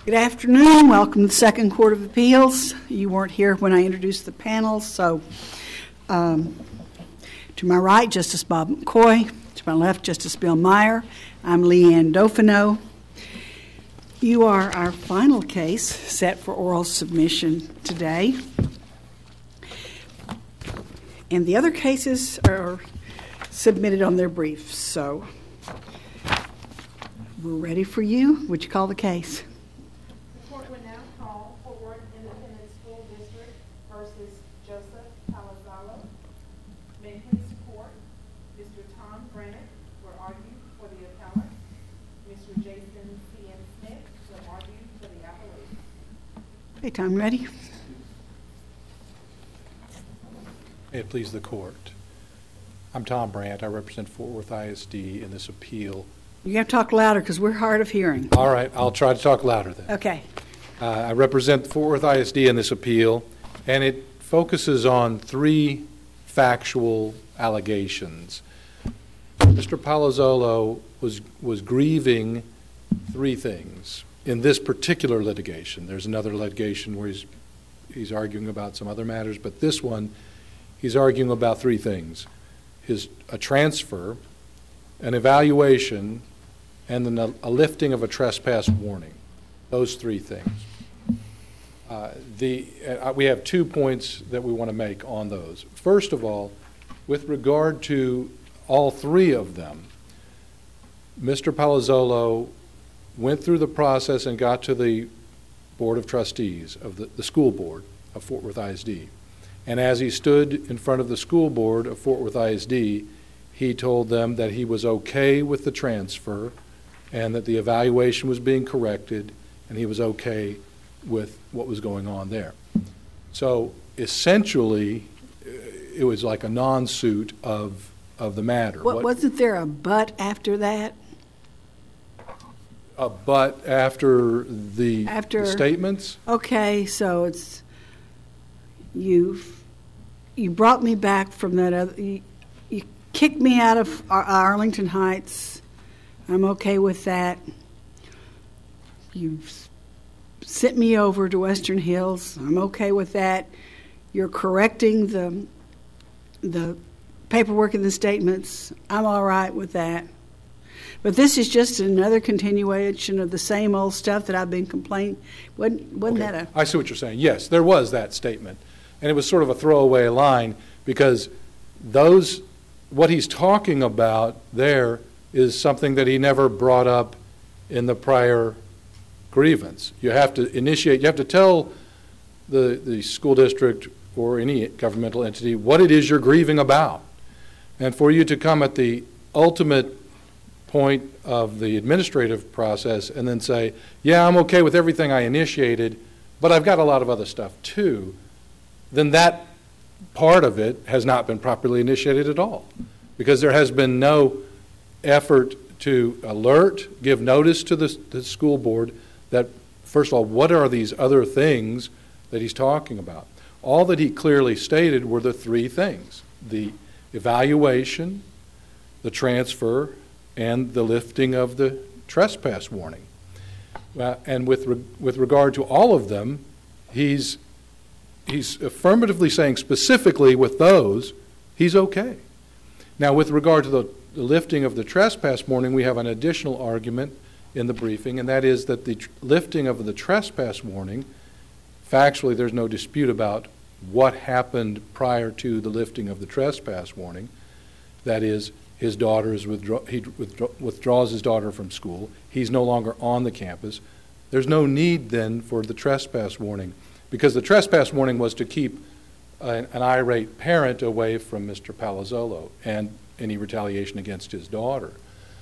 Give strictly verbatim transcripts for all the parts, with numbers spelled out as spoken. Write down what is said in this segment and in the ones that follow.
Good afternoon. Welcome to the Second Court of Appeals. You weren't here when I introduced the panel, so um, to my right, Justice Bob McCoy. To my left, Justice Bill Meyer. I'm Leanne Dauphineau. You are our final case set for oral submission today. And the other cases are submitted on their briefs, so we're ready for you. Would you call the case? The court will now call Fort Worth Independent School District versus Joseph Palazzolo. May please support Mister Tom Brandt will argue for the appellant. Mister Jason C M Smith will argue for the appellate. Okay, Tom, ready? May it please the court. I'm Tom Brandt. I represent Fort Worth I S D in this appeal. You have to talk louder because we're hard of hearing. All right, I'll try to talk louder then. Okay. Uh, I represent Fort Worth I S D in this appeal, and it focuses on three factual allegations. Mister Palazzolo was, was grieving three things in this particular litigation. There's another litigation where he's, he's arguing about some other matters, but this one, he's arguing about three things. His, a transfer, an evaluation, and then a, a lifting of a trespass warning. Those three things. Uh, the, uh, we have two points that we want to make on those. First of all, with regard to all three of them, Mister Palazzolo went through the process and got to the Board of Trustees of the, the school board of Fort Worth I S D. And as he stood in front of the school board of Fort Worth I S D, he told them that he was okay with the transfer and that the evaluation was being corrected and he was okay with what was going on there. So essentially, it was like a non-suit of, of the matter. What, wasn't there a but after that? A but after the, After- the statements? Okay, so it's, you've, you brought me back from that other, you, you kicked me out of Ar- Arlington Heights. I'm okay with that. You've sent me over to Western Hills. I'm okay with that. You're correcting the the paperwork and the statements. I'm all right with that. But this is just another continuation of the same old stuff that I've been complaining. Wasn't, wasn't Okay. that a... I see what you're saying. Yes, there was that statement. And it was sort of a throwaway line because those, what he's talking about there is something that he never brought up in the prior grievance. You have to initiate, you have to tell the, the school district or any governmental entity what it is you're grieving about. And for you to come at the ultimate point of the administrative process and then say, yeah, I'm okay with everything I initiated, but I've got a lot of other stuff too, then that part of it has not been properly initiated at all, because there has been no effort to alert, give notice to the, the school board that, first of all, what are these other things that he's talking about? All that he clearly stated were the three things: the evaluation, the transfer, and the lifting of the trespass warning. Uh, and with, re with regard to all of them, he's He's affirmatively saying specifically with those, he's okay. Now, with regard to the, the lifting of the trespass warning, we have an additional argument in the briefing, and that is that the tr lifting of the trespass warning, factually there's no dispute about what happened prior to the lifting of the trespass warning. That is, his daughter is withdraw he withdraw withdraws his daughter from school. He's no longer on the campus. There's no need then for the trespass warning, because the trespass warning was to keep an, an irate parent away from Mister Palazzolo and any retaliation against his daughter.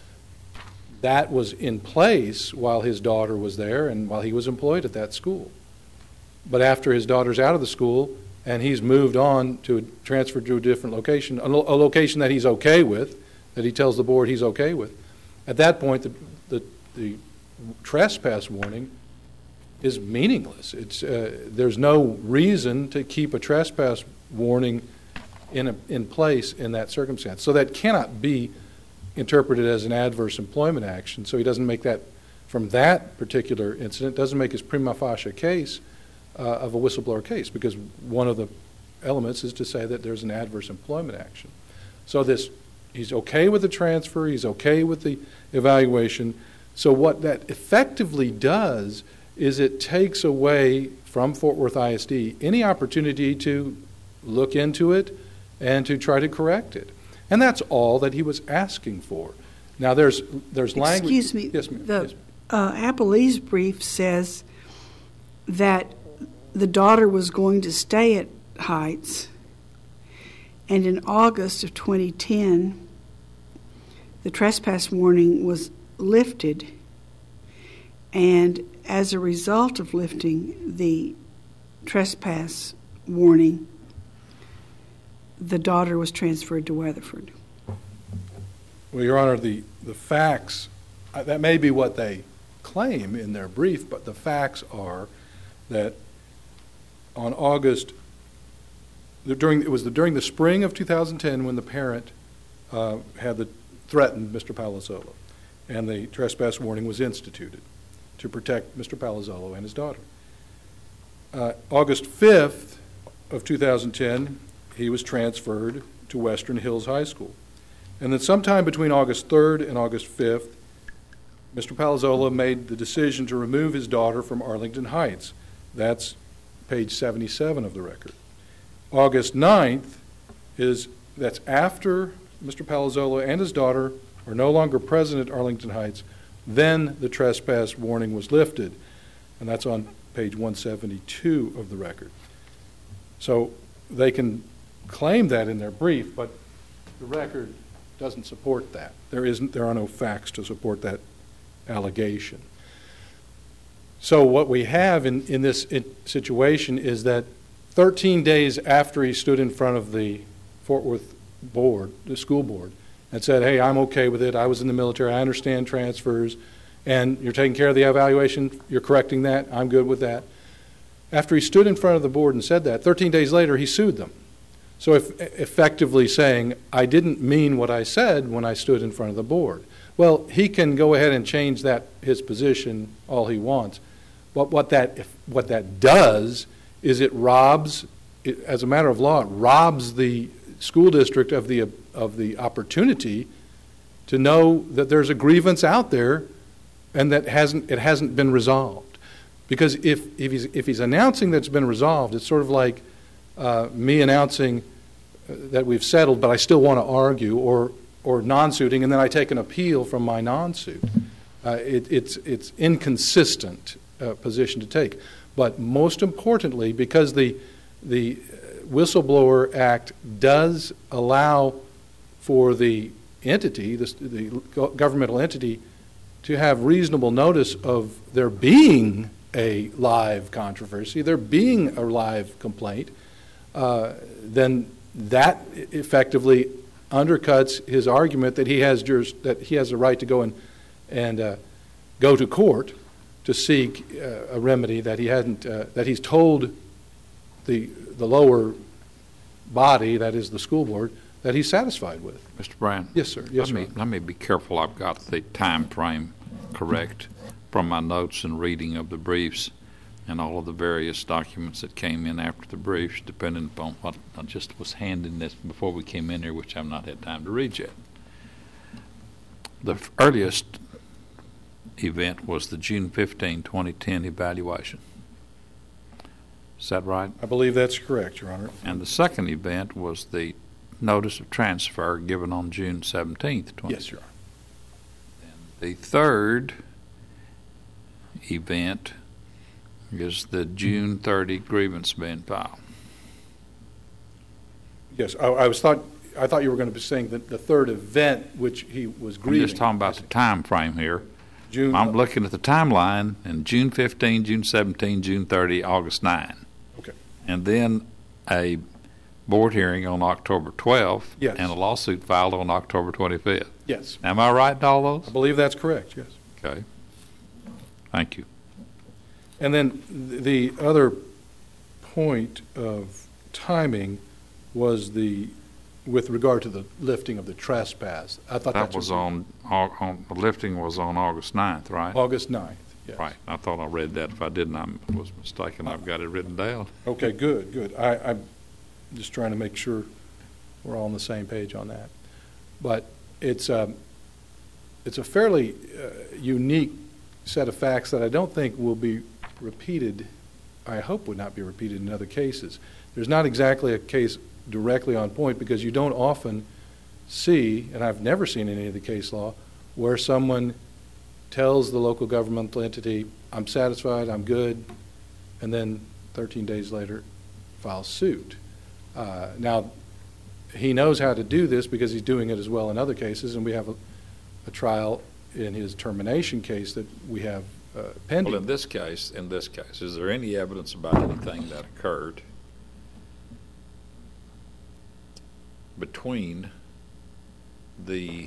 That was in place while his daughter was there and while he was employed at that school. But after his daughter's out of the school and he's moved on to transfer to a different location, a, lo a location that he's okay with, that he tells the board he's okay with, at that point the, the, the trespass warning is meaningless. It's, uh, there's no reason to keep a trespass warning in, a, in place in that circumstance. So that cannot be interpreted as an adverse employment action, so he doesn't make that from that particular incident doesn't make his prima facie case uh, of a whistleblower case, because one of the elements is to say that there's an adverse employment action. So this, he's okay with the transfer, he's okay with the evaluation. So what that effectively does is it takes away from Fort Worth I S D any opportunity to look into it and to try to correct it. And that's all that he was asking for. Now, there's there's language. Excuse me. Yes, ma'am. The Yes, ma'am. uh, Appleese brief says that the daughter was going to stay at Heights, and in August of twenty ten, the trespass warning was lifted, and as a result of lifting the trespass warning, the daughter was transferred to Weatherford. Well, Your Honor, the, the facts, uh, that may be what they claim in their brief, but the facts are that on August, during, it was the, during the spring of two thousand ten when the parent uh, had the, threatened Mister Palazzolo, and the trespass warning was instituted to protect Mister Palazzolo and his daughter. Uh, August fifth of two thousand ten, he was transferred to Western Hills High School. And then sometime between August third and August fifth, Mister Palazzolo made the decision to remove his daughter from Arlington Heights. That's page seventy-seven of the record. August ninth is, that's after Mister Palazzolo and his daughter are no longer present at Arlington Heights, then the trespass warning was lifted. And that's on page one seventy-two of the record. So they can claim that in their brief, but the record doesn't support that. There isn't, there are no facts to support that allegation. So what we have in, in this in situation is that thirteen days after he stood in front of the Fort Worth board, the school board, and said, hey, I'm okay with it, I was in the military, I understand transfers, and you're taking care of the evaluation, you're correcting that, I'm good with that. After he stood in front of the board and said that, thirteen days later he sued them. So if, effectively saying, I didn't mean what I said when I stood in front of the board. Well, he can go ahead and change that, his position, all he wants. But what that, if, what that does is it robs, it, as a matter of law, it robs the school district of the, of the opportunity to know that there's a grievance out there and that hasn't, it hasn't been resolved. Because if, if, he's, if he's announcing that it's been resolved, it's sort of like uh, me announcing that we've settled, but I still want to argue, or or non-suiting, and then I take an appeal from my non-suit. Uh, it, it's it's inconsistent uh, position to take. But most importantly, because the the Whistleblower Act does allow for the entity, the, the governmental entity, to have reasonable notice of there being a live controversy, there being a live complaint, uh, then that effectively undercuts his argument that he has juris, that he has a right to go and and uh, go to court to seek uh, a remedy that he hadn't uh, that he's told the the lower body, that is the school board, that he's satisfied with. Mister Brown. Yes, sir. Yes, let me sir. let me be careful. I've got the time frame correct from my notes and reading of the briefs and all of the various documents that came in after the briefs, depending upon what I just was handing this before we came in here, which I've not had time to read yet. The f- earliest event was the June fifteenth, twenty ten evaluation. Is that right? I believe that's correct, Your Honor. And the second event was the notice of transfer given on June seventeenth, twenty ten. Yes, Your Honor. The third event is the June thirtieth grievance being filed. Yes, I, I was thought I thought you were going to be saying that the third event, which he was grieving. I'm just talking about the time frame here. June. I'm looking at the timeline, and June fifteenth, June seventeenth, June thirtieth, August ninth. Okay. And then a board hearing on October twelfth, Yes. and a lawsuit filed on October twenty-fifth. Yes, Am I right in all those? I believe that's correct. Yes. Okay. Thank you. And then the other point of timing was the with regard to the lifting of the trespass. I thought That that's was what- on, Au- on, the lifting was on August ninth, right? August ninth, yes. Right. I thought I read that. If I didn't, I was mistaken. I've got it written down. Okay, good, good. I, I'm just trying to make sure we're all on the same page on that. But it's, um, it's a fairly uh, unique set of facts that I don't think will be repeated, I hope would not be repeated in other cases. There's not exactly a case directly on point because you don't often see, and I've never seen in any of the case law, where someone tells the local governmental entity, I'm satisfied, I'm good, and then thirteen days later files suit. Uh, now, he knows how to do this because he's doing it as well in other cases, and we have a, a trial in his termination case that we have uh, pending. Well, in this case, in this case, is there any evidence about anything that occurred between the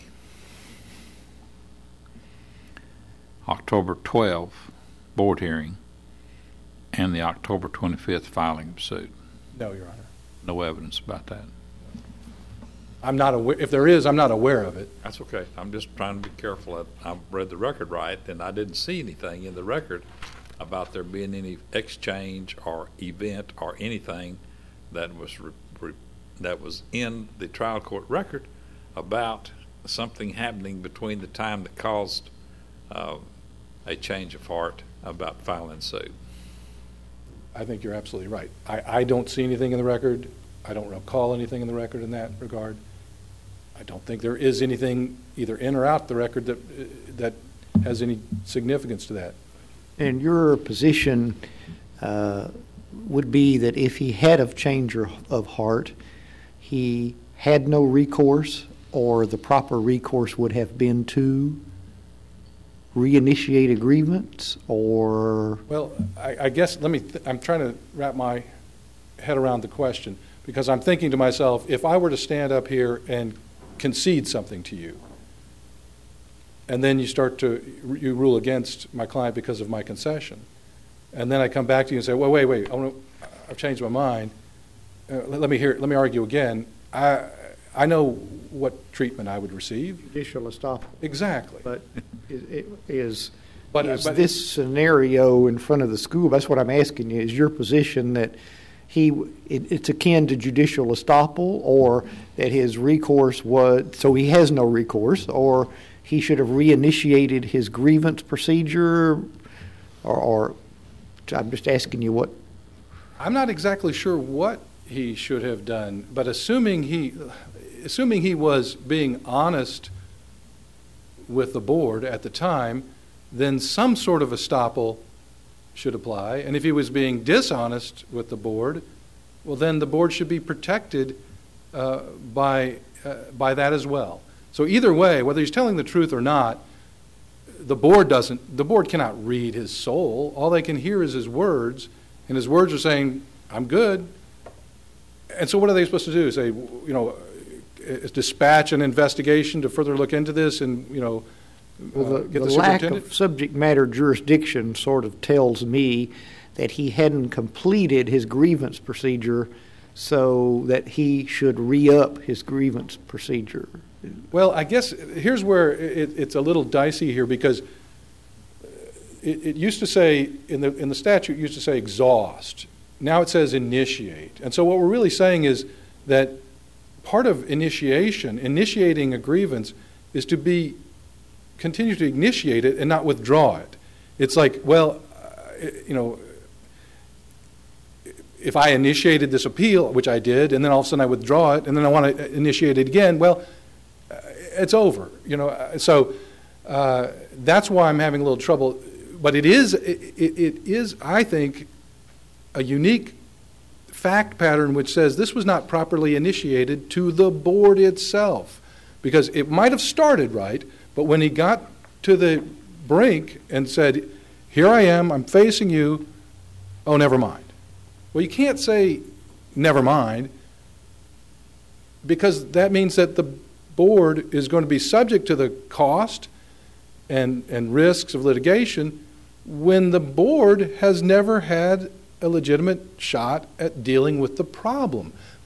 October twelfth board hearing and the October twenty-fifth filing of suit? No, Your Honor. No evidence about that. I'm not aware, if there is, I'm not aware of it. That's okay. I'm just trying to be careful. I, I read the record right, and I didn't see anything in the record about there being any exchange or event or anything that was re, re, that was in the trial court record about something happening between the time that caused uh, a change of heart about filing suit. I think you're absolutely right. I, I don't see anything in the record. I don't recall anything in the record in that regard. I don't think there is anything either in or out the record that uh, that has any significance to that. And your position uh, would be that if he had a change of heart, he had no recourse, or the proper recourse would have been to reinitiate a grievance, or? Well, I, I guess, let me, th- I'm trying to wrap my head around the question, because I'm thinking to myself, if I were to stand up here and concede something to you, and then you start to, you rule against my client because of my concession, and then I come back to you and say, well, wait, wait, I wanna, I've changed my mind, uh, let, let me hear, let me argue again, I, I know what treatment I would receive. Judicial estoppel. Exactly. But is, is, But- is but- this scenario in front of the school, that's what I'm asking you, is your position that he, it, it's akin to judicial estoppel, or that his recourse was, so he has no recourse, or he should have reinitiated his grievance procedure, or, or I'm just asking you what? I'm not exactly sure what he should have done, but assuming he, assuming he was being honest with the board at the time, then some sort of estoppel should apply. And if he was being dishonest with the board, well, then the board should be protected uh, by uh, by that as well. So either way, whether he's telling the truth or not, the board doesn't. The board cannot read his soul. All they can hear is his words, and his words are saying, "I'm good." And so, what are they supposed to do? Say, you know, dispatch an investigation to further look into this, and you know. Well, the, uh, get the the lack superintendent? of subject matter jurisdiction sort of tells me that he hadn't completed his grievance procedure, so that he should re-up his grievance procedure. Well, I guess here's where it, it's a little dicey here, because it, it used to say, in the in the statute, it used to say exhaust. Now it says initiate. And so what we're really saying is that part of initiation, initiating a grievance, is to be continue to initiate it and not withdraw it. It's like, well, uh, you know, if I initiated this appeal, which I did, and then all of a sudden I withdraw it, and then I want to initiate it again, well, uh, it's over. You know, so uh, that's why I'm having a little trouble. But it is, it, it is, I think, a unique fact pattern which says this was not properly initiated to the board itself, because it might have started right, but when he got to the brink and said, here I am, I'm facing you, oh, never mind. Well, you can't say never mind, because that means that the board is going to be subject to the cost and, and risks of litigation when the board has never had a legitimate shot at dealing with the problem.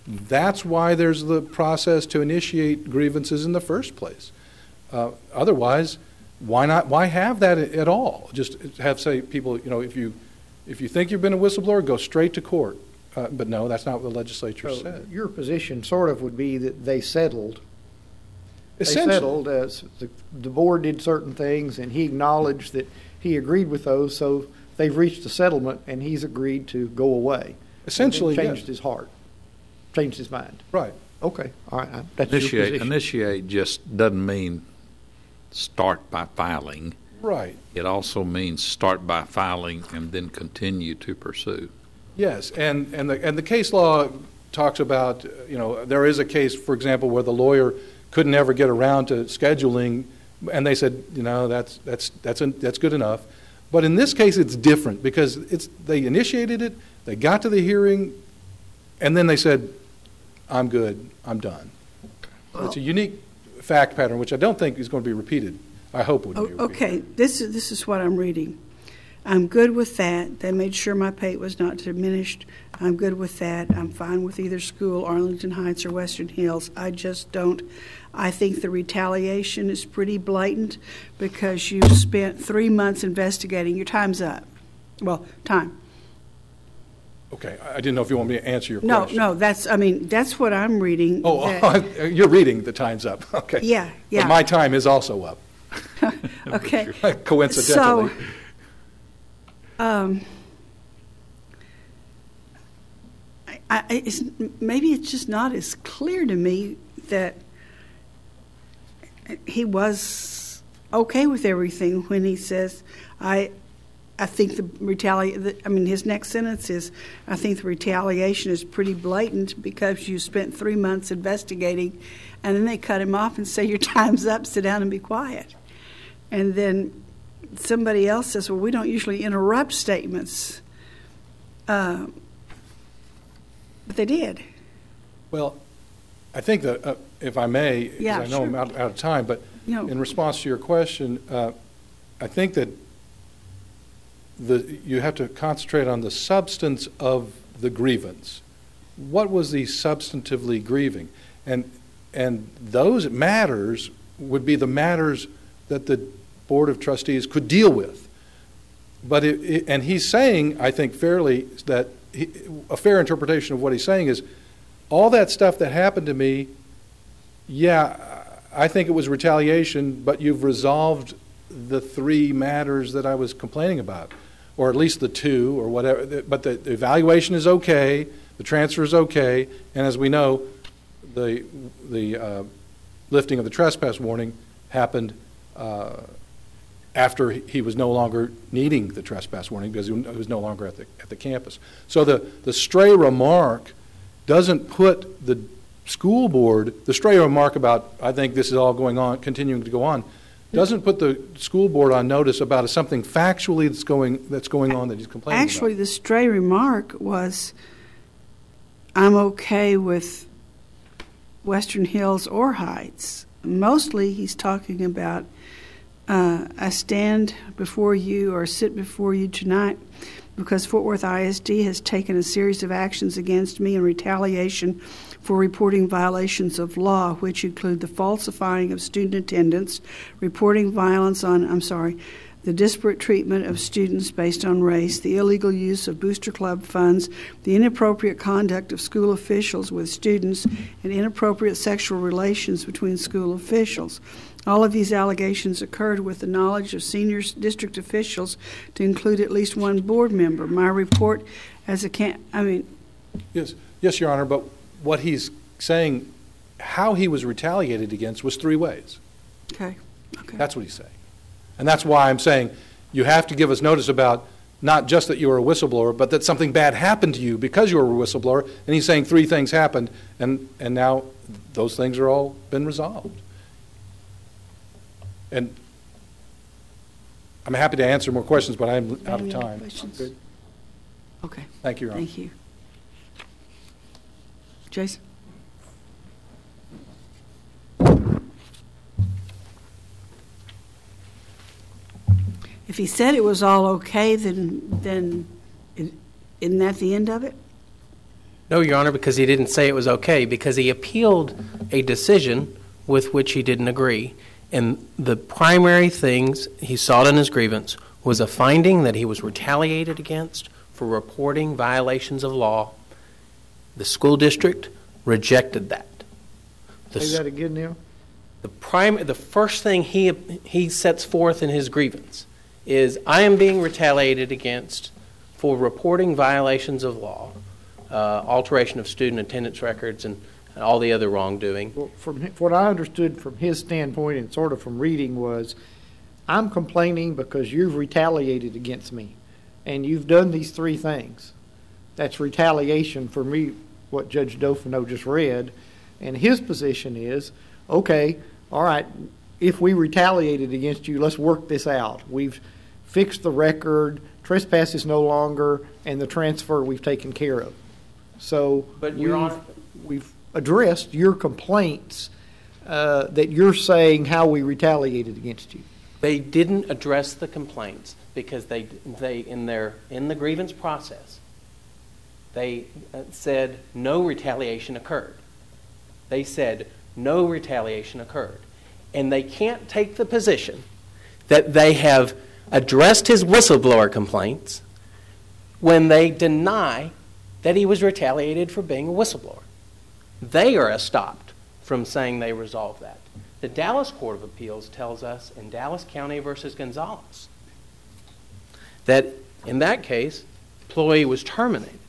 That's why there's the process to initiate grievances in the first place. Uh, otherwise, why not? Why have that at all? Just have say people, you know, if you if you think you've been a whistleblower, go straight to court. Uh, but no, that's not what the legislature So said. your position sort of would be that they settled. They Essentially, settled as the, the board did certain things, and he acknowledged that he agreed with those. So they've reached a settlement, and he's agreed to go away. essentially, And then changed yes. his heart, changed his mind. Right. Okay, all right. I- That's your Initiate, position. initiate just doesn't mean start by filing. Right. It also means start by filing and then continue to pursue. Yes, and, and the, and the case law talks about, uh, you know, there is a case, for example, where the lawyer couldn't ever get around to scheduling, and they said, you know, that's, that's, that's, that's good enough. But in this case, it's different, because it's, they initiated it, they got to the hearing, and then they said, I'm good, I'm done. It's a unique fact pattern, which I don't think is going to be repeated. I hope it wouldn't be Oh, repeated. okay, this is, this is what I'm reading. I'm good with that. They made sure my pay was not diminished. I'm good with that. I'm fine with either school, Arlington Heights or Western Hills. I just don't, I think the retaliation is pretty blatant because you spent three months investigating. Your time's up. Well, time. Okay, I I didn't know if you want me to answer your No, question. no, that's, I mean, that's what I'm reading. Oh, that- you're reading the time's up, okay. Yeah, yeah. But my time is also up, Okay. coincidentally. So, um, I, I, it's, maybe it's just not as clear to me that he was okay with everything when he says, I, I think the retaliation, I mean, his next sentence is, I think the retaliation is pretty blatant because you spent three months investigating, and then they cut him off and say, your time's up, sit down and be quiet. And then somebody else says, well, we don't usually interrupt statements. Uh, but they did. Well, I think that, uh, if I may, because Yeah, I know I'm sure. out, out of time, but No. in response to your question, uh, I think that the, you have to concentrate on the substance of the grievance. What was he substantively grieving? And, and those matters would be the matters that the Board of Trustees could deal with. But it, it, and he's saying, I think fairly, that he, a fair interpretation of what he's saying is, all that stuff that happened to me, yeah, I think it was retaliation, but you've resolved the three matters that I was complaining about, or at least the two, or whatever. But the, the evaluation is okay, the transfer is okay, and as we know, the the uh, lifting of the trespass warning happened uh, after he was no longer needing the trespass warning because he was no longer at the at the campus. So the the stray remark doesn't put the school board, the stray remark about, I think this is all going on, continuing to go on, doesn't put the school board on notice about something factually that's going that's going on that he's complaining Actually, about. the stray remark was, I'm okay with Western Hills or Heights. Mostly he's talking about, uh, I stand before you or sit before you tonight because Fort Worth I S D has taken a series of actions against me in retaliation for reporting violations of law, which include the falsifying of student attendance, reporting violence on, I'm sorry, the disparate treatment of students based on race, the illegal use of booster club funds, the inappropriate conduct of school officials with students, and inappropriate sexual relations between school officials. All of these allegations occurred with the knowledge of senior district officials to include at least one board member. My report as a can I mean, Yes, yes, Your Honor, but what he's saying, how he was retaliated against was three ways. okay, okay. That's what he's saying. And that's why I'm saying you have to give us notice about not just that you were a whistleblower, but that something bad happened to you because you were a whistleblower. And he's saying three things happened, and, and now those things are all been resolved. And I'm happy to answer more questions, but I'm out of Any other time. questions? Good. Okay, Thank you, Your Honor. thank you. Jason? If he said it was all okay, then, then i- isn't that the end of it? No, Your Honor, because he didn't say it was okay, because he appealed a decision with which he didn't agree. And the primary things he sought in his grievance was a finding that he was retaliated against for reporting violations of law. The school district rejected that. The, Say that again, Neil. the, prim, the first thing he, he sets forth in his grievance is, I am being retaliated against for reporting violations of law, uh, alteration of student attendance records, and, and all the other wrongdoing. Well, from hi- what I understood from his standpoint and sort of from reading was, I'm complaining because you've retaliated against me, and you've done these three things. That's retaliation for me, what Judge Dofino just read. And his position is, okay, all right, if we retaliated against you, let's work this out. We've fixed the record, trespass is no longer, and the transfer we've taken care of. So But, Your we've, Honor- we've addressed your complaints uh, that you're saying how we retaliated against you. They didn't address the complaints because they, they in their in the grievance process, they uh, said no retaliation occurred. They said no retaliation occurred. And they can't take the position that they have addressed his whistleblower complaints when they deny that he was retaliated for being a whistleblower. They are stopped from saying they resolved that. The Dallas Court of Appeals tells us in Dallas County versus Gonzales that in that case, employee was terminated.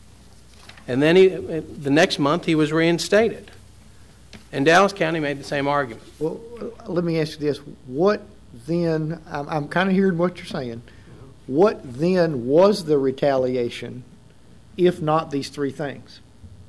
And then he, the next month he was reinstated. And Dallas County made the same argument. Well, uh, let me ask you this. What then, I'm, I'm kind of hearing what you're saying. What then was the retaliation, if not these three things?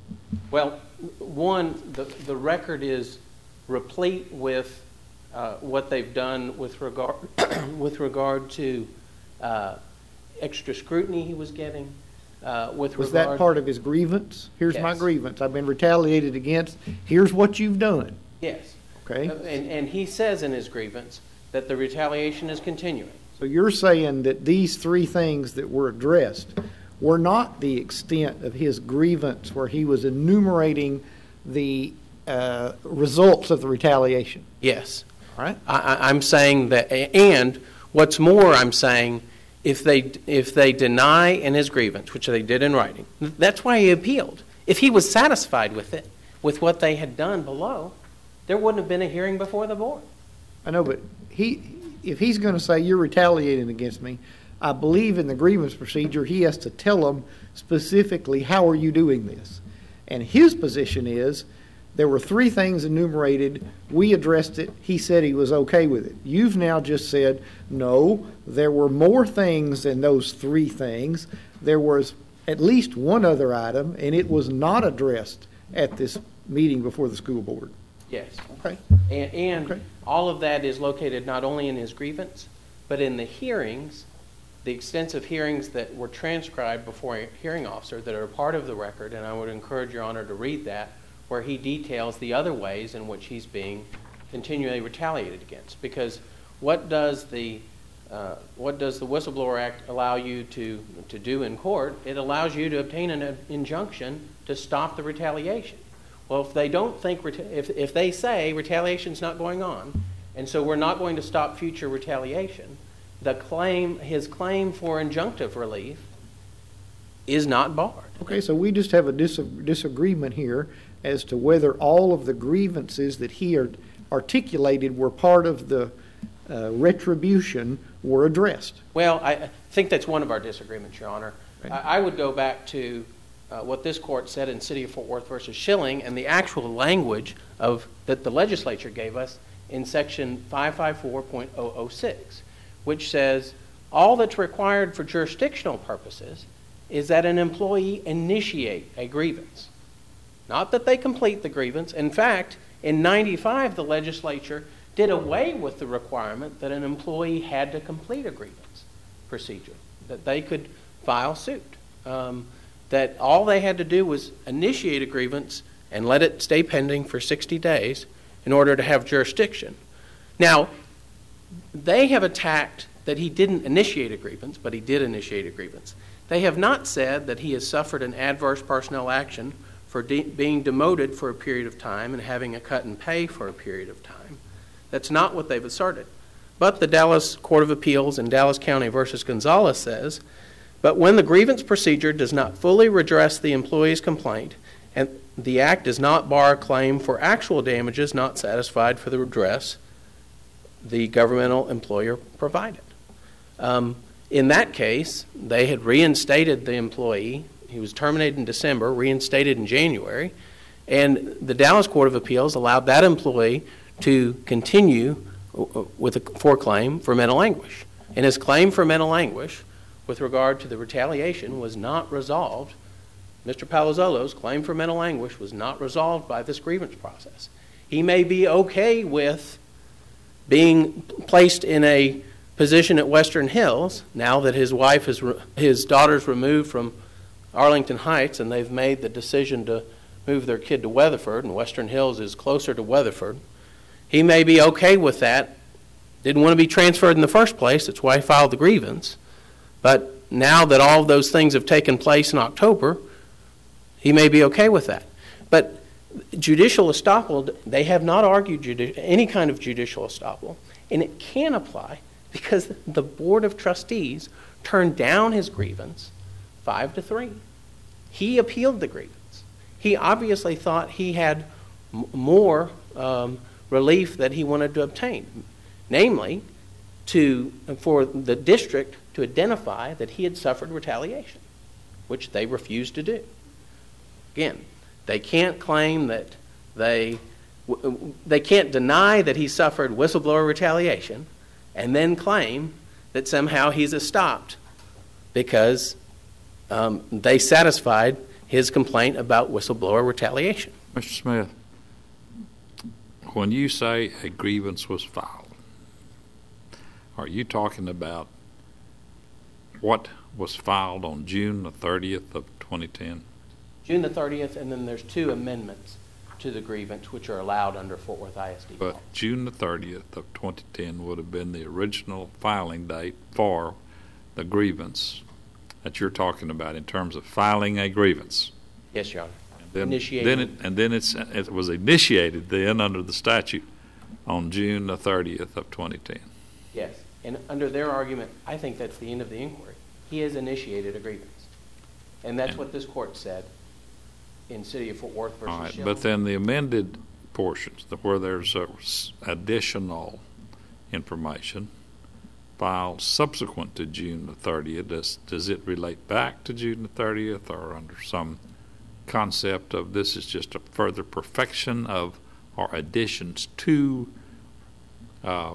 Well, one, the, the record is replete with uh, what they've done with regard with regard to uh, extra scrutiny he was getting. Uh, with Was regard, that part of his grievance? Here's my Yes. grievance. I've been retaliated against. Here's what you've done. Yes. Okay? Uh, And, and he says in his grievance that the retaliation is continuing. So you're saying that these three things that were addressed were not the extent of his grievance where he was enumerating the uh, results of the retaliation. Yes. All right? I, I- I'm saying that, and what's more, I'm saying if they if they deny in his grievance, which they did in writing, that's why he appealed. If he was satisfied with it, with what they had done below, there wouldn't have been a hearing before the board. I know, but he, if he's going to say you're retaliating against me, I believe in the grievance procedure he has to tell them specifically how are you doing this. And his position is there were three things enumerated. We addressed it. He said he was okay with it. You've now just said, no, there were more things than those three things. There was at least one other item, and it was not addressed at this meeting before the school board. Yes. Okay. And, and Okay. all of that is located not only in his grievance, but in the hearings, the extensive hearings that were transcribed before a hearing officer that are part of the record, and I would encourage Your Honor to read that, where he details the other ways in which he's being continually retaliated against. Because what does the uh, what does the Whistleblower Act allow you to to do in court? It allows you to obtain an injunction to stop the retaliation. Well, if they don't think reta- if if they say retaliation's not going on, and so we're not going to stop future retaliation, the claim his claim for injunctive relief is not barred. Okay, so we just have a dis- disagreement here as to whether all of the grievances that he art- articulated were part of the uh, retribution were addressed. Well, I I think that's one of our disagreements, Your Honor. Okay. I I would go back to uh, what this court said in City of Fort Worth versus Schilling and the actual language of that the legislature gave us in Section five fifty-four point zero zero six, which says all that's required for jurisdictional purposes is that an employee initiate a grievance, not that they complete the grievance. In fact, in ninety-five, the legislature did away with the requirement that an employee had to complete a grievance procedure, that they could file suit, um, that all they had to do was initiate a grievance and let it stay pending for sixty days in order to have jurisdiction. Now, they have attacked that he didn't initiate a grievance, but he did initiate a grievance. They have not said that he has suffered an adverse personnel action for de- being demoted for a period of time and having a cut in pay for a period of time. That's not what they've asserted. But the Dallas Court of Appeals in Dallas County versus Gonzalez says, but when the grievance procedure does not fully redress the employee's complaint and the act does not bar a claim for actual damages not satisfied for the redress the governmental employer provided. Um, in that case, they had reinstated the employee. He was terminated in December, reinstated in January, and the Dallas Court of Appeals allowed that employee to continue with a foreclaim for mental anguish. And his claim for mental anguish with regard to the retaliation was not resolved. Mister Palazzolo's claim for mental anguish was not resolved by this grievance process. He may be okay with being placed in a position at Western Hills now that his wife is re- his daughter's removed from Arlington Heights and they've made the decision to move their kid to Weatherford, and Western Hills is closer to Weatherford. He may be okay with that. Didn't want to be transferred in the first place. That's why he filed the grievance. But now that all of those things have taken place in October, he may be okay with that. But judicial estoppel, they have not argued judi- any kind of judicial estoppel, and it can apply because the Board of Trustees turned down his grievance five to three. He appealed the grievance. He obviously thought he had m- more um, relief that he wanted to obtain, namely to for the district to identify that he had suffered retaliation, which they refused to do. Again, they can't claim that they they can't deny that he suffered whistleblower retaliation and then claim that somehow he's estopped because um, they satisfied his complaint about whistleblower retaliation. Mister Smith, when you say a grievance was filed, are you talking about what was filed on June the thirtieth of twenty ten? June the thirtieth, and then there's two amendments to the grievance which are allowed under Fort Worth I S D. But June the thirtieth of twenty ten would have been the original filing date for the grievance that you're talking about in terms of filing a grievance. Yes, Your Honor. Then, Initiated. then it, and then it's, it was initiated then under the statute on June the thirtieth of twenty ten. Yes, and under their argument, I think that's the end of the inquiry. He has initiated a grievance, and that's And- what this court said in City of Fort Worth versus All right, Shell. but then the amended portions, the- where there's uh, s- additional information filed subsequent to June the thirtieth, does, does it relate back to June the thirtieth or under some concept of this is just a further perfection of or additions to uh,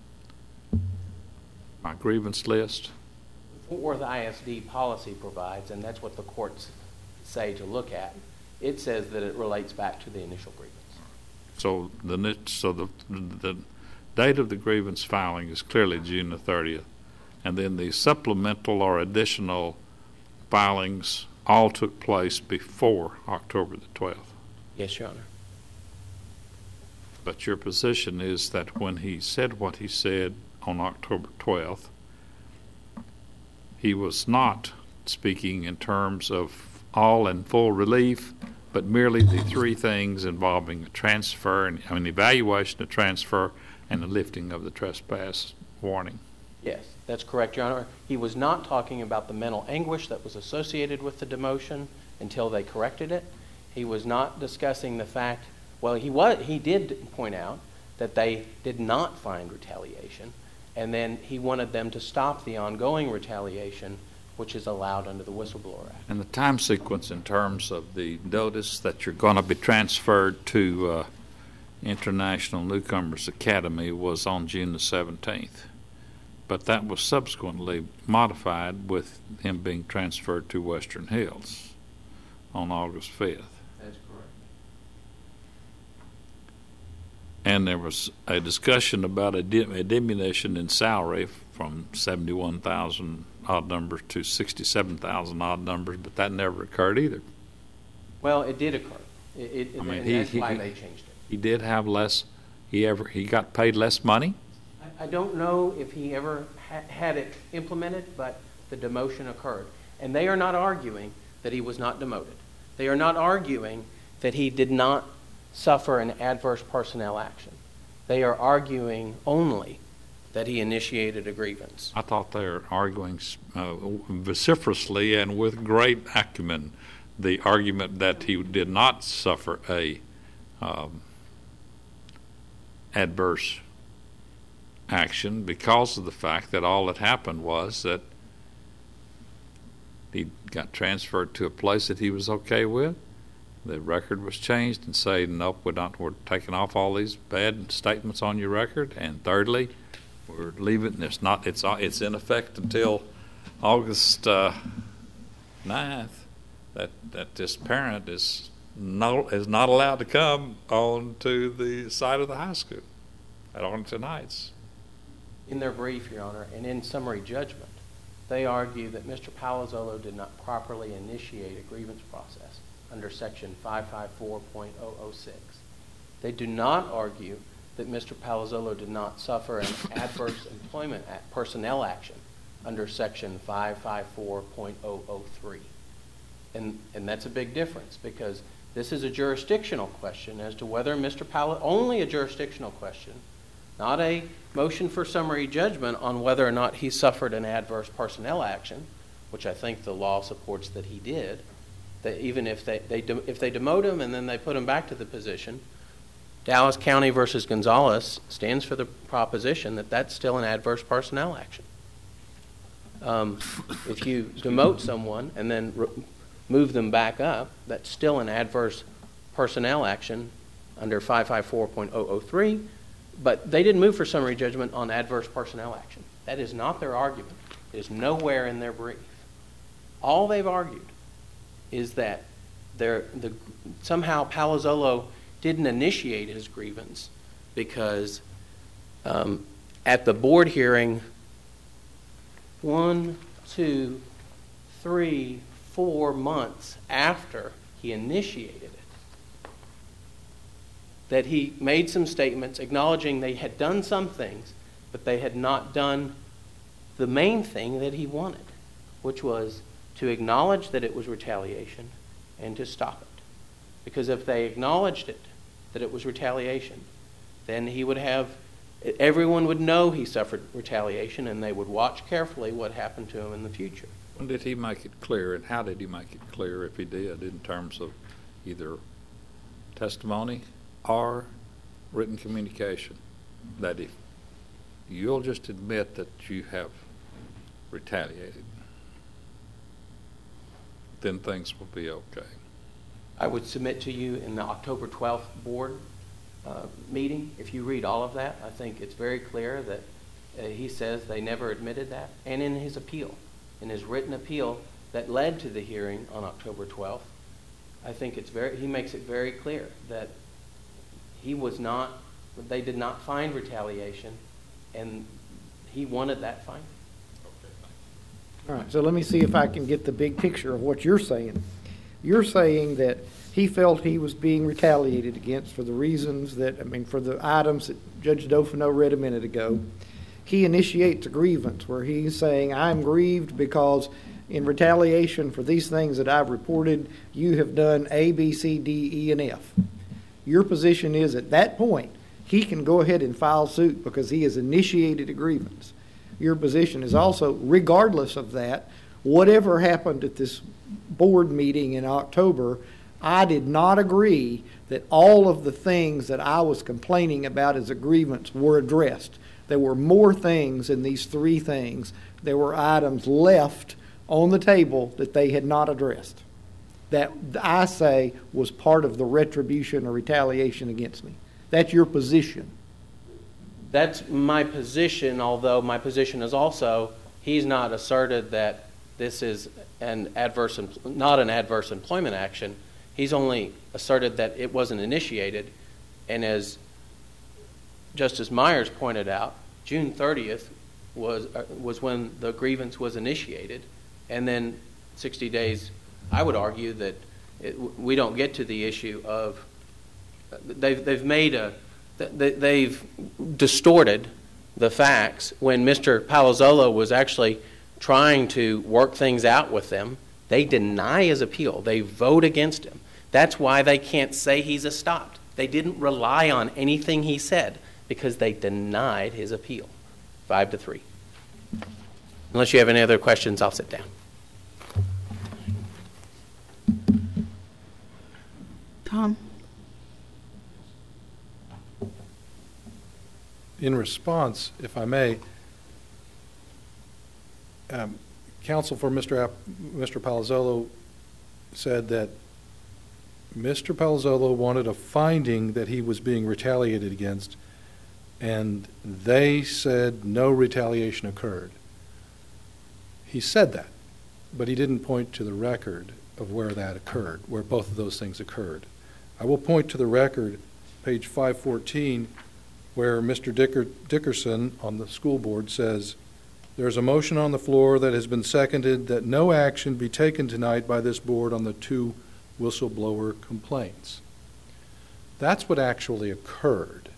my grievance list? Fort Worth I S D policy provides, and that's what the courts say to look at, it says that it relates back to the initial grievance. So the ni- so the the date of the grievance filing is clearly June the thirtieth, and then the supplemental or additional filings all took place before October the twelfth. Yes, Your Honor. But your position is that when he said what he said on October twelfth, he was not speaking in terms of all and full relief, but merely the three things involving a transfer and I mean evaluation of transfer and the lifting of the trespass warning. Yes, that's correct, Your Honor. He was not talking about the mental anguish that was associated with the demotion until they corrected it. He was not discussing the fact, well, he was, he did point out that they did not find retaliation, and then he wanted them to stop the ongoing retaliation, which is allowed under the Whistleblower Act. And the time sequence in terms of the notice that you're going to be transferred to uh, International Newcomers Academy was on June the seventeenth. But that was subsequently modified with him being transferred to Western Hills on August fifth. That's correct. And there was a discussion about a, dim- a diminution in salary from seventy-one thousand odd numbers to sixty-seven thousand odd numbers, but that never occurred either. Well, it did occur. It, it, I mean, and he- that's he- why he- they changed it. He did have less, he ever, he got paid less money? I, I don't know if he ever ha- had it implemented, but the demotion occurred. And they are not arguing that he was not demoted. They are not arguing that he did not suffer an adverse personnel action. They are arguing only that he initiated a grievance. I thought they were arguing uh, vociferously and with great acumen the argument that he did not suffer a um, adverse action because of the fact that all that happened was that he got transferred to a place that he was okay with. The record was changed and say, nope, we're not. We're taking off all these bad statements on your record. And thirdly, we're leaving. It's not. It's it's in effect until August uh, ninth. That that this parent is no is not allowed to come on to the site of the high school at Arlington Heights. In their brief, Your Honor, and in summary judgment, they argue that Mister Palazzolo did not properly initiate a grievance process under Section five fifty-four point zero zero six. They do not argue that Mister Palazzolo did not suffer an adverse employment act, personnel action under Section five fifty-four point zero zero three. And, and that's a big difference because this is a jurisdictional question as to whether Mister Palazzolo, only a jurisdictional question, not a motion for summary judgment on whether or not he suffered an adverse personnel action, which I think the law supports that he did. That even if they, they if they demote him and then they put him back to the position, Dallas County versus Gonzalez stands for the proposition that that's still an adverse personnel action. Um, if you demote someone and then re- move them back up, that's still an adverse personnel action under five fifty-four point zero zero three, but they didn't move for summary judgment on adverse personnel action. That is not their argument. It is nowhere in their brief. All they've argued is that the, somehow Palazzolo didn't initiate his grievance because um, at the board hearing, one, two, three, four months after he initiated it, that he made some statements acknowledging they had done some things, but they had not done the main thing that he wanted, which was to acknowledge that it was retaliation and to stop it. Because if they acknowledged it, that it was retaliation, then he would have, everyone would know he suffered retaliation and they would watch carefully what happened to him in the future. When did he make it clear, and how did he make it clear, if he did, in terms of either testimony or written communication, that if you'll just admit that you have retaliated, then things will be okay? I would submit to you in the October twelfth board uh, meeting, if you read all of that, I think it's very clear that uh, he says they never admitted that. And in his appeal, in his written appeal that led to the hearing on October twelfth, I think it's very, he makes it very clear that he was not, they did not find retaliation, and he wanted that finding. All right, so let me see if I can get the big picture of what you're saying. You're saying that he felt he was being retaliated against for the reasons that, I mean, for the items that Judge Dofino read a minute ago. He initiates a grievance where he's saying, I'm grieved because in retaliation for these things that I've reported, you have done A, B, C, D, E, and F. Your position is at that point, he can go ahead and file suit because he has initiated a grievance. Your position is also, regardless of that, whatever happened at this board meeting in October, I did not agree that all of the things that I was complaining about as a grievance were addressed. There were more things in these three things. There were items left on the table that they had not addressed. That I say was part of the retribution or retaliation against me. That's your position. That's my position, although my position is also he's not asserted that this is an adverse, not an adverse employment action. He's only asserted that it wasn't initiated. And as Justice Myers pointed out, June thirtieth was uh, was when the grievance was initiated. And then sixty days, I would argue that it, we don't get to the issue of, they've, they've made a, they've distorted the facts when Mister Palazzolo was actually trying to work things out with them. They deny his appeal. They vote against him. That's why they can't say he's a stopped. They didn't rely on anything he said because they denied his appeal. Five to three. Unless you have any other questions, I'll sit down. Tom? In response, if I may, um, counsel for Mister App, Mister Palazzolo said that Mister Palazzolo wanted a finding that he was being retaliated against, and they said no retaliation occurred. He said that, but he didn't point to the record of where that occurred, where both of those things occurred. I will point to the record, page five fourteen, where Mister Dicker, Dickerson on the school board says, "There's a motion on the floor that has been seconded that no action be taken tonight by this board on the two whistleblower complaints." That's what actually occurred.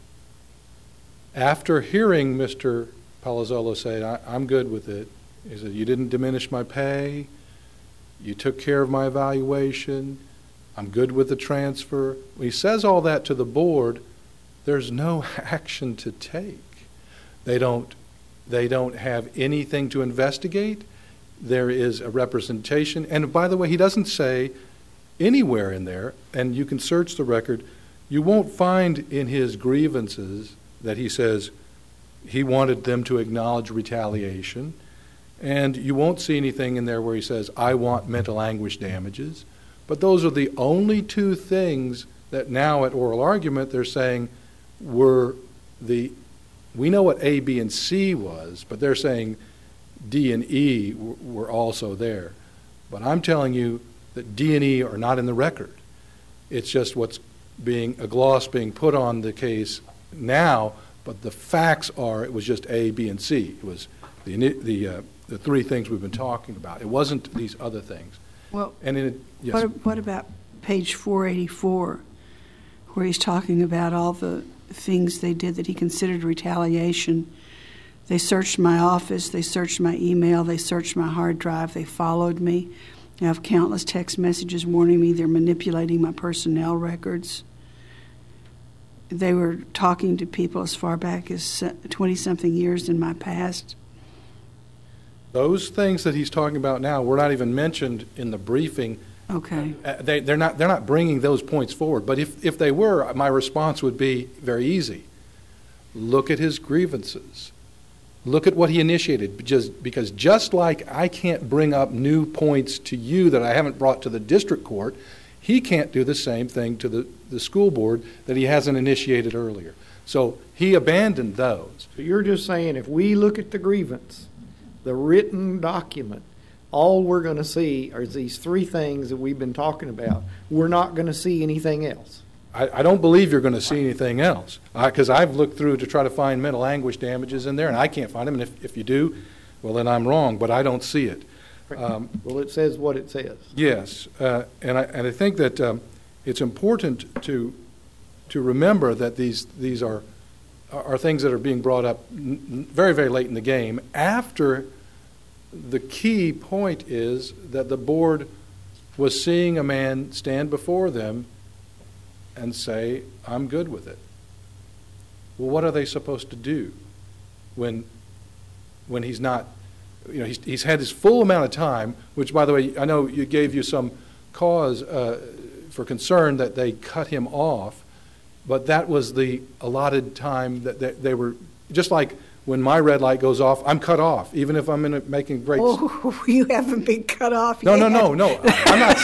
After hearing Mister Palazzolo say, I, I'm good with it, he said, you didn't diminish my pay, you took care of my evaluation, I'm good with the transfer. When he says all that to the board, there's no action to take. They don't, they don't have anything to investigate. There is a representation. And by the way, he doesn't say anywhere in there, and you can search the record, you won't find in his grievances that he says he wanted them to acknowledge retaliation. And you won't see anything in there where he says, I want mental anguish damages. But those are the only two things that now at oral argument they're saying were the, we know what A, B, and C was, but they're saying D and E were also there. But I'm telling you that D and E are not in the record. It's just what's being, a gloss being put on the case now, but the facts are it was just A, B, and C. It was the, the, uh, the three things we've been talking about. It wasn't these other things. Well, and in it, yes. what, what about page four eighty-four, where he's talking about all the things they did that he considered retaliation? They searched my office, they searched my email, they searched my hard drive, they followed me. I have countless text messages warning me they're manipulating my personnel records. They were talking to people as far back as twenty-something years in my past. Those things that he's talking about now were not even mentioned in the briefing. Okay. Uh, they, they're not, they're not bringing those points forward. But if, if they were, my response would be very easy. Look at his grievances. Look at what he initiated. Because, because just like I can't bring up new points to you that I haven't brought to the district court, he can't do the same thing to the, the school board that he hasn't initiated earlier. So he abandoned those. So you're just saying if we look at the grievance, the written document, all we're going to see are these three things that we've been talking about. We're not going to see anything else. I, I don't believe you're going to see anything else, because I've looked through to try to find mental anguish damages in there, and I can't find them. And if, if you do, well, then I'm wrong, but I don't see it. Um, well, it says what it says. Yes, uh, and, I, and I think that um, it's important to to remember that these these are are things that are being brought up n- very, very late in the game after the key point is that the board was seeing a man stand before them and say, I'm good with it. Well, what are they supposed to do when when he's not, you know, he's, he's had his full amount of time, which, by the way, I know you gave you some cause uh, for concern that they cut him off, but that was the allotted time that they, they were, just like when my red light goes off, I'm cut off, even if I'm in a, making great... Oh, you haven't been cut off no, yet. No, no, no, no. I'm not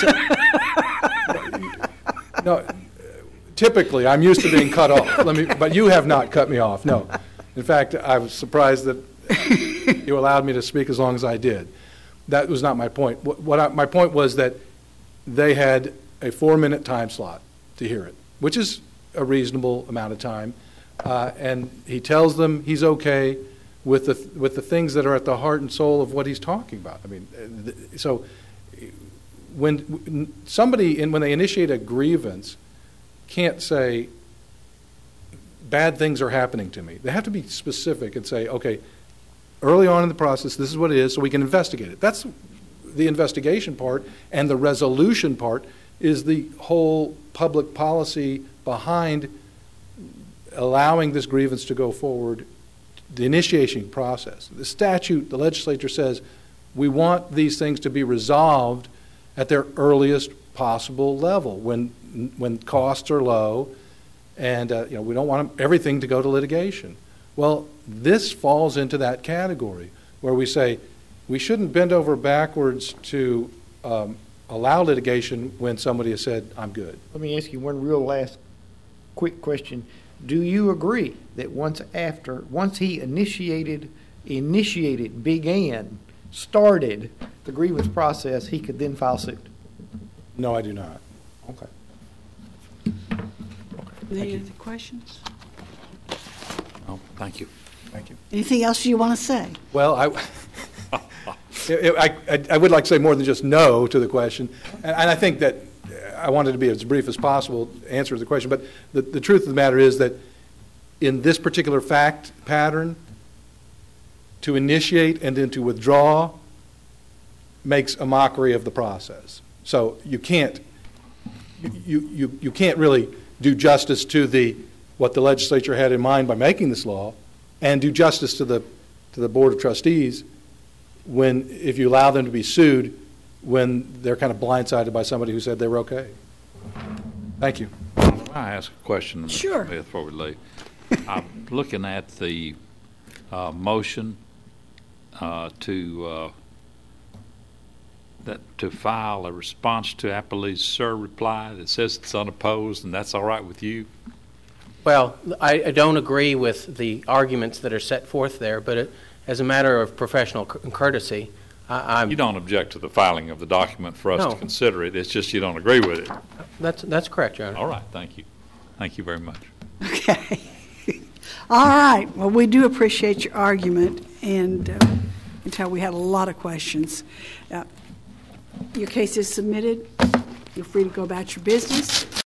saying... No, typically, I'm used to being cut off. Let me, but you have not cut me off, no. In fact, I was surprised that you allowed me to speak as long as I did. That was not my point. What, what I, my point was that they had a four-minute time slot to hear it, which is a reasonable amount of time. Uh, and he tells them he's okay with the with the things that are at the heart and soul of what he's talking about. I mean, so when somebody, in, when they initiate a grievance, can't say, bad things are happening to me. They have to be specific and say, okay, early on in the process, this is what it is, so we can investigate it. That's the investigation part, and the resolution part is the whole public policy behind allowing this grievance to go forward, the initiation process. The statute, the legislature says, we want these things to be resolved at their earliest possible level, when when costs are low, and uh, you know, we don't want everything to go to litigation. Well, this falls into that category where we say we shouldn't bend over backwards to um, allow litigation when somebody has said, I'm good. Let me ask you one real last quick question. Do you agree that once after, once he initiated, initiated, began, started the grievance process, he could then file suit? No, I do not. Okay. Any other questions? Oh, thank you. Thank you. Anything else you want to say? Well, I, I, I, I would like to say more than just no to the question, and, and I think that I wanted to be as brief as possible to answer the question, but the, the truth of the matter is that in this particular fact pattern, to initiate and then to withdraw makes a mockery of the process. So you can't, you, you, you can't really do justice to the, what the legislature had in mind by making this law, and do justice to the, to the Board of Trustees when, if you allow them to be sued when they're kind of blindsided by somebody who said they were okay. Thank you. Can I ask a question, Mister Sure. Smith, before we leave? I'm looking at the uh, motion uh, to uh, that to file a response to Appleby's SIR reply that says it's unopposed, and that's all right with you? Well, I, I don't agree with the arguments that are set forth there, but it, as a matter of professional c- courtesy, I, I'm... You don't object to the filing of the document for us No. to consider it. It's just you don't agree with it. That's, that's correct, Your Honor. All right. Thank you. Thank you very much. Okay. All right. Well, we do appreciate your argument, and uh, you can tell we had a lot of questions. Uh, your case is submitted. You're free to go about your business.